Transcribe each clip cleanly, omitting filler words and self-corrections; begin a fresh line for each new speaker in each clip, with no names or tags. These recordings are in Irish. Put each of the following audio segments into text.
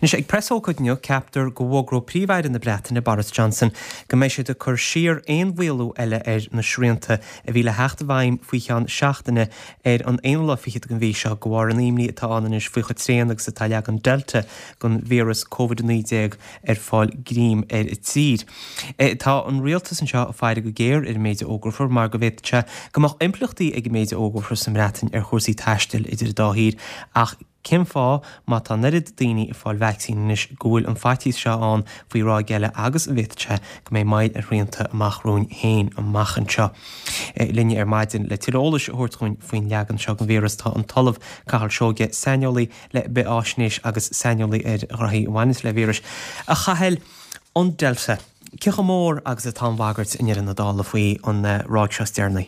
Nus ag presócodneo captar go bhógró príomhhaid in na Breataine Boris Johnson go méid sé de chur siar éon bhfuilú eile na srianta a bhí le heachta bhaim faoi cheann seachtaine an éon lofichiad go bhí seo go bhhar an imní atá anis faoi chu tréanaach sa taile an delta gon vírus COVID-19 fáil grím i tír. Tá an rialtas an seo a fáide go géir méide ógrafar mar go bhéte gomach implachtaí ag méide ógrafar sa Breataine chósaí taistil idir dáhír ach cin fá má tá nuid daoine i fáil vaccínis gúil an fatís seo an faoi rá geile agus bhite go mé maid a rianta amachrún héin an machchan seo. Linne maidin le tirólas thuirtún faoin leagan seo an vírus tá an talamh cahall seoge seinolaí le be áisnéis agus seinolaí rathaí bhhainnis le vírus. A chaheil an delta, cecha mór agus a tá bhagart in ar na dála faoi an ráid seo stearnaí.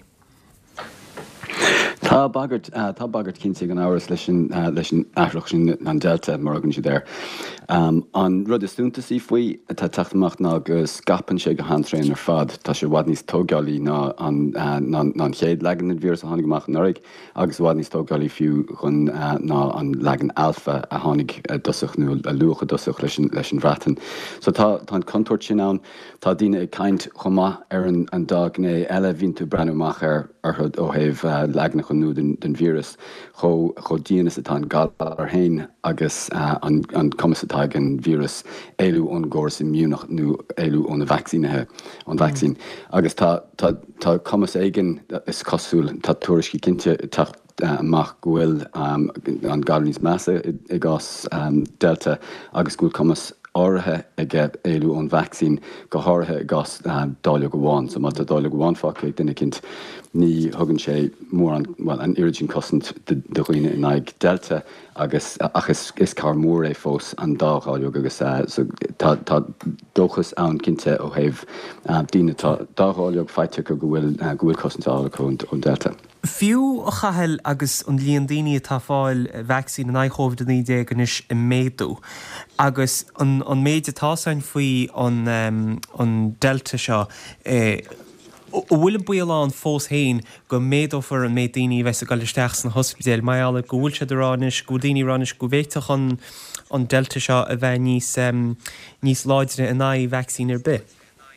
Tá bagart cinnte an áras leis an athraach sin an delta mar agan si déir. An rud is dúntaí faoi tá teachtamach ná go scapan sé go handtréin ar fad, tá sé bhhad níos tógálaí ná an chéad legan na vírus a tháinig amach an oraigh, agus bhhad níos tógálaí fiú chun ná an legan alfa a tháinig dosach nó a lucha dosach leis an bhreatain. So tá an contúirt sin ann, tá daine ag caint chumá ar an dag né eile bhíonn tú brenneach ar chud ó thaobh leagnach an nó den vírus cho díanas atá an gal ar hain agus an cumas atá an vírus éilú ón gcóras imúnach nó éilú ón na vaccínathe an vaccín. Agus tá cumas éigen is cosúil tá tuairiscí cinnte tacht amach gohfuil an galníos measa i gás delta agus gúil cumas áirithe ag éilú ón vaccín go háirithe i gás dáile go bháin, so má tá dáile go bháin fáca ag duine cinnt ní thugann sé mór an irigin cosint de chuoine in ag delta agus is car mór é fós an dááilú agus tá dóchas ann cinnte ó thaobh daine tá dááilú feite go bhfuil cosintála ón delta.
Fiú a chaheil agus an líon daoine tá fáil vaccín an COVID-19 ganis i méadú agus an méid atásáin faoi an delta seo bhfuil buíán fós hain go méadófar an méid daoine bheits a gáilisteach san hospidéal maiála go bhfuil se ránis go daoine ránis go bhéiteach an delta seo a bheith níos láidre in naí vaccín ar bith.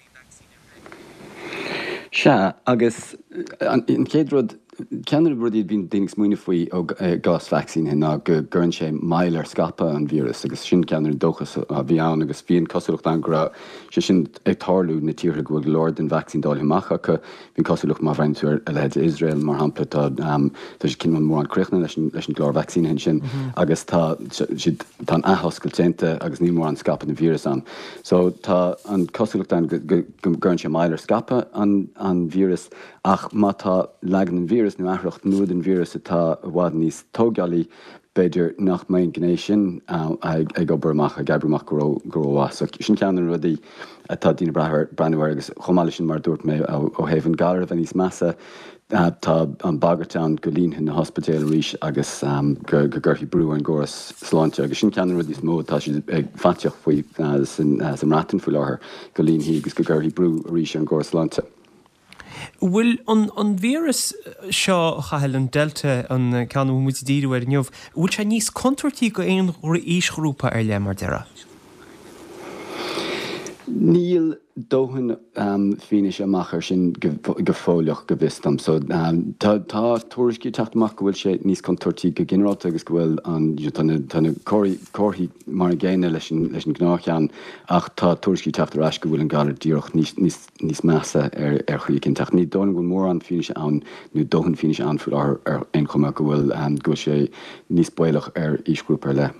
Se agus in chéad rud ceanar rudí bhín daoine smuoine faoi ó gás vaccín ná go gcurann sé mailar scapa an vírus agus sin ceanar dóchas a bhí ann agus bíon cosúlacht an gra sé sin ag tarlú na tíre go bhfuil lord an vaccín dáil amach acu bhín cosúlacht má bhaintúir a leid Israel mar hampla tá sé cin mór an cruchna leis an glár vaccín hen sin agus tá an ahoscailténta agus ní mór an scapa na vírus an. So tá an cosúlacht an go gcurann sé mailar scapa an vírus ach má tá legan an vírus nó athracht nuair an vírus atá bhhad níos tógálaí beidir nach main gnééis sin ag obairach a gabrúach goróhá. So sin ceanan rudí atá dtíine brehair agus chomáile sin mar dúirt mé ó thaobh an galar a níos measa tá an bagartán go líonn na hospidéal ríis agus go ggurthaí brú an gcóras sláinte agus sin ceanan rudí smó tá si ag fateach faoi san rátain faoi láthair go líonn hí agus go ggurthaí brú ríis an gcóras sláinte.
Bhfuil an vírus seo chaheil an delta an ceanú muid díú ar neomh, bhfuil se níos contortí go éon ísgrúpa ar le mar deire?
Níl dóhann finis amachar sin go fóileach go bhistam. So tá tuairiscí teachtamach go bhfuil sé níos contortí go giniráta agus go bhfuil tána cóthaí mar ggéine leis an gnáchean ach tá tuairiscí teachtar eis go bhfuil an galar díoch níos measa ar chuí cinnteach. Ní dóna bhfuil mór an finis ann nó dóhann finis an fuil ar ein chuma go bhfuil sé níos buileach ar ísgrúp ar le.